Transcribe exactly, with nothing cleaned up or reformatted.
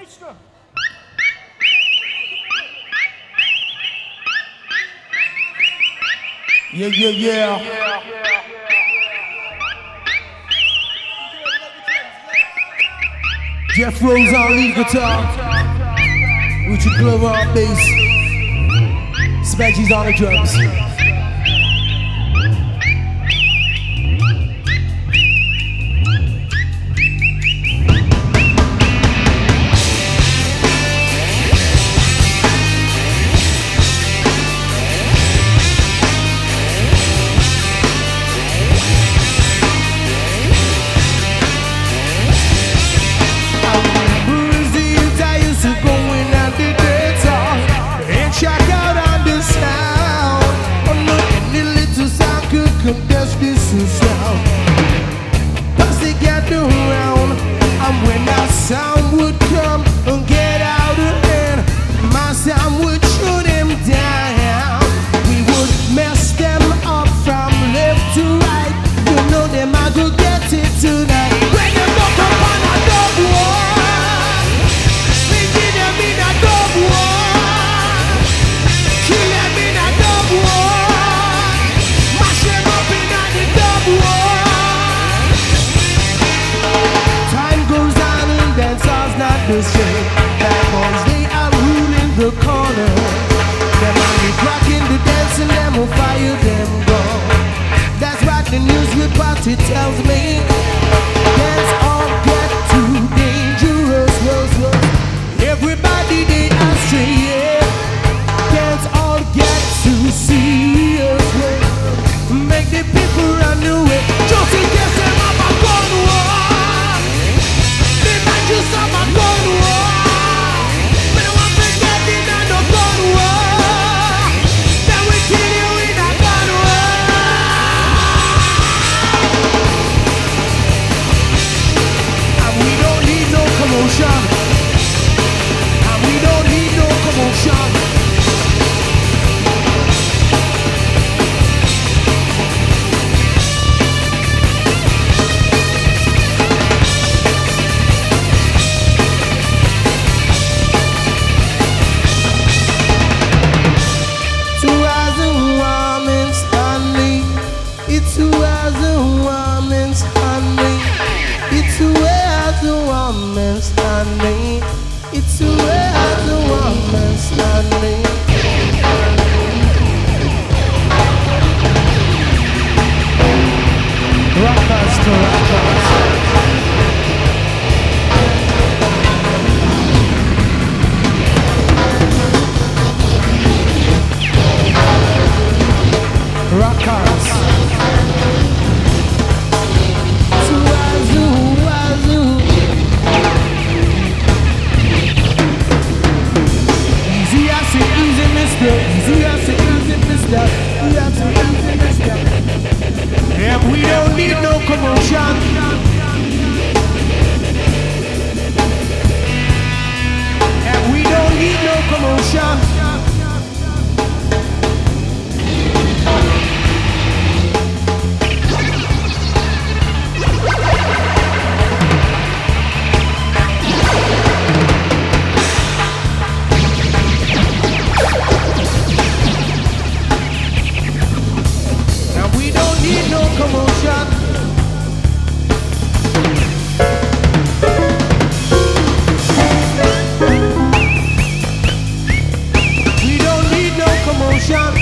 Switch them. Yeah, yeah, yeah. Jeff Rose on lead guitar. Richard Glover on bass. Spaggy's on the drums. It tells me let's all get too dangerous. Everybody they astray, yeah. Let's all get too serious. Make the people run away. Just in case them have a gun war. They might just have a gun war. But I want to get in on the gun war. Then we kill you in a gun war. Commotion, and we don't need no commotion. Two hours and woman standing. It's two hours and woman standing. It's two hours and woman standing. It's two hours and woman standing. Rockers to rockers. Rockers. And we don't need no commotion. And we don't need no commotion. Commotion. We don't need no commotion.